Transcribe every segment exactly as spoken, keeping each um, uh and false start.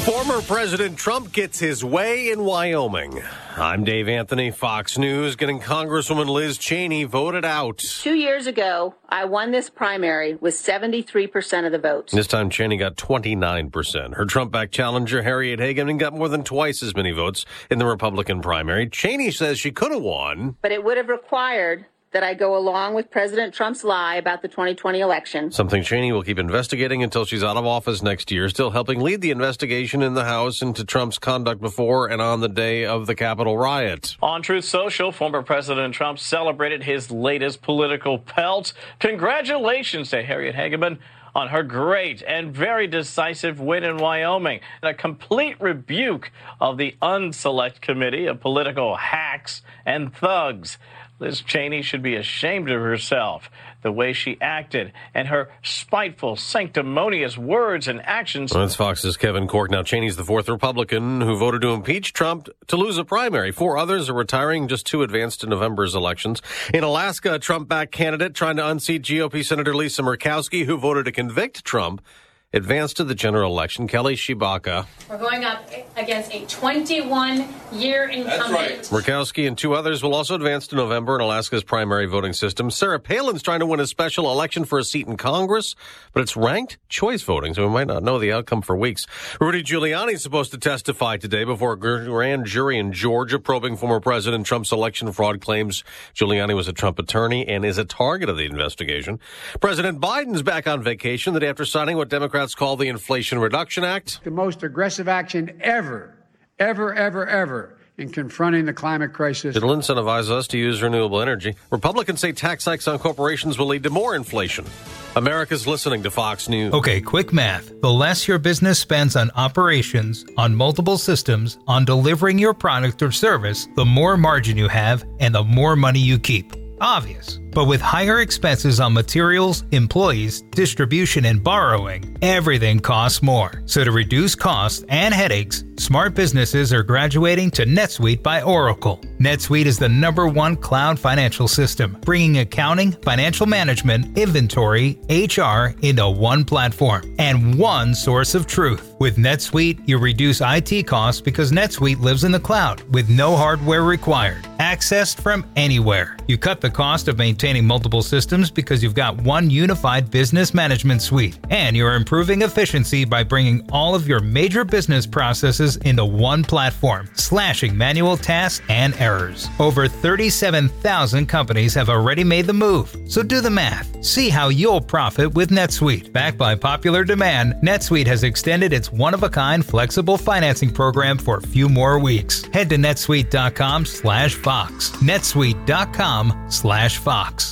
Former President Trump gets his way in Wyoming. I'm Dave Anthony, Fox News. Getting Congresswoman Liz Cheney voted out. Two years ago, I won this primary with seventy-three percent of the votes. This time, Cheney got twenty-nine percent. Her Trump-backed challenger, Harriet Hageman, got more than twice as many votes in the Republican primary. Cheney says she could have won. But it would have required that I go along with President Trump's lie about the twenty twenty election. Something Cheney will keep investigating until she's out of office next year, still helping lead the investigation in the House into Trump's conduct before and on the day of the Capitol riot. On Truth Social, former President Trump celebrated his latest political pelt. Congratulations to Harriet Hageman on her great and very decisive win in Wyoming. A complete rebuke of the Unselect Committee of political hacks and thugs. Liz Cheney should be ashamed of herself, the way she acted, and her spiteful, sanctimonious words and actions. Well, that's Fox's Kevin Corke. Now, Cheney's the fourth Republican who voted to impeach Trump to lose a primary. Four others are retiring, just two advanced to November's elections. In Alaska, a Trump-backed candidate trying to unseat G O P Senator Lisa Murkowski, who voted to convict Trump, advanced to the general election. Kelly Shibaka. We're going up against a twenty-one-year incumbent. That's right. Murkowski and two others will also advance to November in Alaska's primary voting system. Sarah Palin's trying to win a special election for a seat in Congress, but it's ranked choice voting, so we might not know the outcome for weeks. Rudy Giuliani's supposed to testify today before a grand jury in Georgia probing former President Trump's election fraud claims. Giuliani was a Trump attorney and is a target of the investigation. President Biden's back on vacation the day after signing what Democrats call the Inflation Reduction Act. The most aggressive action ever, ever, ever, ever in confronting the climate crisis. It'll incentivize us to use renewable energy. Republicans say tax hikes on corporations will lead to more inflation. America's listening to Fox News. Okay, quick math. The less your business spends on operations, on multiple systems, on delivering your product or service, the more margin you have and the more money you keep. Obvious. But with higher expenses on materials, employees, distribution, and borrowing, everything costs more. So to reduce costs and headaches, smart businesses are graduating to NetSuite by Oracle. NetSuite is the number one cloud financial system, bringing accounting, financial management, inventory, H R into one platform and one source of truth. With NetSuite, you reduce I T costs because NetSuite lives in the cloud with no hardware required, accessed from anywhere. You cut the cost of maintaining multiple systems because you've got one unified business management suite, and you're improving efficiency by bringing all of your major business processes into one platform, slashing manual tasks and errors. Over thirty-seven thousand companies have already made the move, so do the math. See how you'll profit with NetSuite. Backed by popular demand, NetSuite has extended its one-of-a-kind flexible financing program for a few more weeks. Head to netsuite.com slash Fox. netsuite.com slash Fox.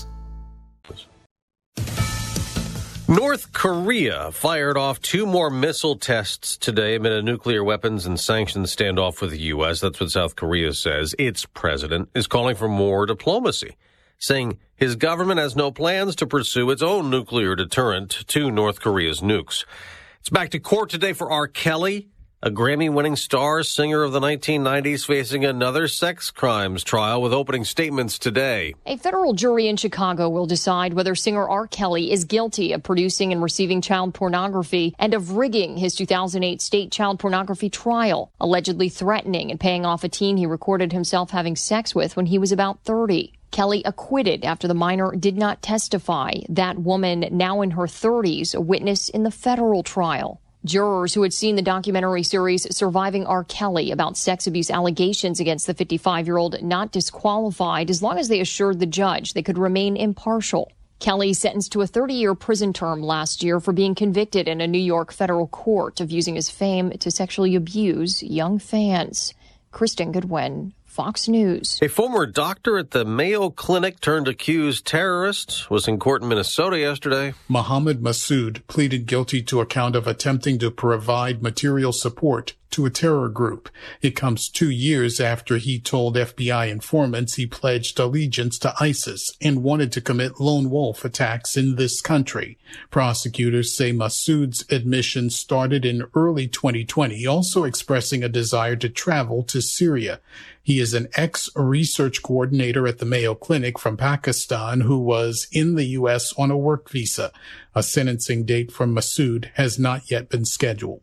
North Korea fired off two more missile tests today amid a nuclear weapons and sanctions standoff with the U S. That's what South Korea says. Its president is calling for more diplomacy, saying his government has no plans to pursue its own nuclear deterrent to North Korea's nukes. It's back to court today for R. Kelly, a Grammy-winning star, singer of the nineteen nineties, facing another sex crimes trial with opening statements today. A federal jury in Chicago will decide whether singer R. Kelly is guilty of producing and receiving child pornography and of rigging his two thousand eight state child pornography trial, allegedly threatening and paying off a teen he recorded himself having sex with when he was about thirty. Kelly acquitted after the minor did not testify. That woman, now in her thirties, a witness in the federal trial. Jurors who had seen the documentary series Surviving R. Kelly about sex abuse allegations against the fifty-five-year-old not disqualified as long as they assured the judge they could remain impartial. Kelly sentenced to a thirty-year prison term last year for being convicted in a New York federal court of using his fame to sexually abuse young fans. Kristen Goodwin, Fox News. A former doctor at the Mayo Clinic turned accused terrorist was in court in Minnesota yesterday. Mohammed Massoud pleaded guilty to a count of attempting to provide material support to a terror group. It comes two years after he told F B I informants he pledged allegiance to ISIS and wanted to commit lone wolf attacks in this country. Prosecutors say Massoud's admission started in early twenty twenty, also expressing a desire to travel to Syria. He is an ex-research coordinator at the Mayo Clinic from Pakistan who was in the U S on a work visa. A sentencing date for Massoud has not yet been scheduled.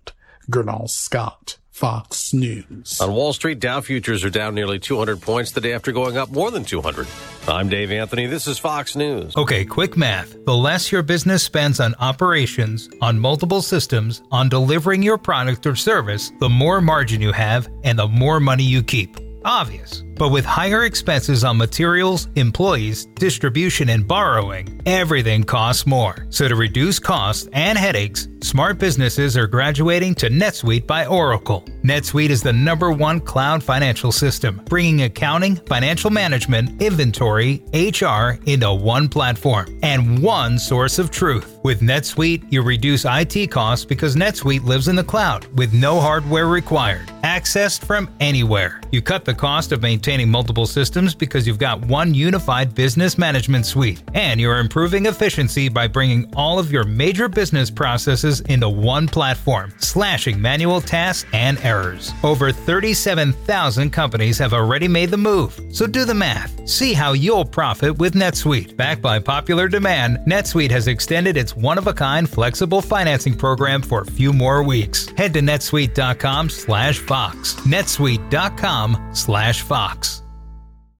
Gernal Scott, Fox News. On Wall Street, Dow futures are down nearly two hundred points the day after going up more than two hundred. I'm Dave Anthony. This is Fox News. Okay, quick math. The less your business spends on operations, on multiple systems, on delivering your product or service, the more margin you have and the more money you keep. Obvious. But with higher expenses on materials, employees, distribution, and borrowing, everything costs more. So to reduce costs and headaches, smart businesses are graduating to NetSuite by Oracle. NetSuite is the number one cloud financial system, bringing accounting, financial management, inventory, H R into one platform and one source of truth. With NetSuite, you reduce I T costs because NetSuite lives in the cloud with no hardware required, accessed from anywhere. You cut the cost of maintaining multiple systems because you've got one unified business management suite, and you're improving efficiency by bringing all of your major business processes into one platform, slashing manual tasks and errors. Over thirty-seven thousand companies have already made the move, so do the math. See how you'll profit with NetSuite. Backed by popular demand, NetSuite has extended its one-of-a-kind flexible financing program for a few more weeks. Head to netsuite dot com slash Fox. netsuite dot com slash Fox.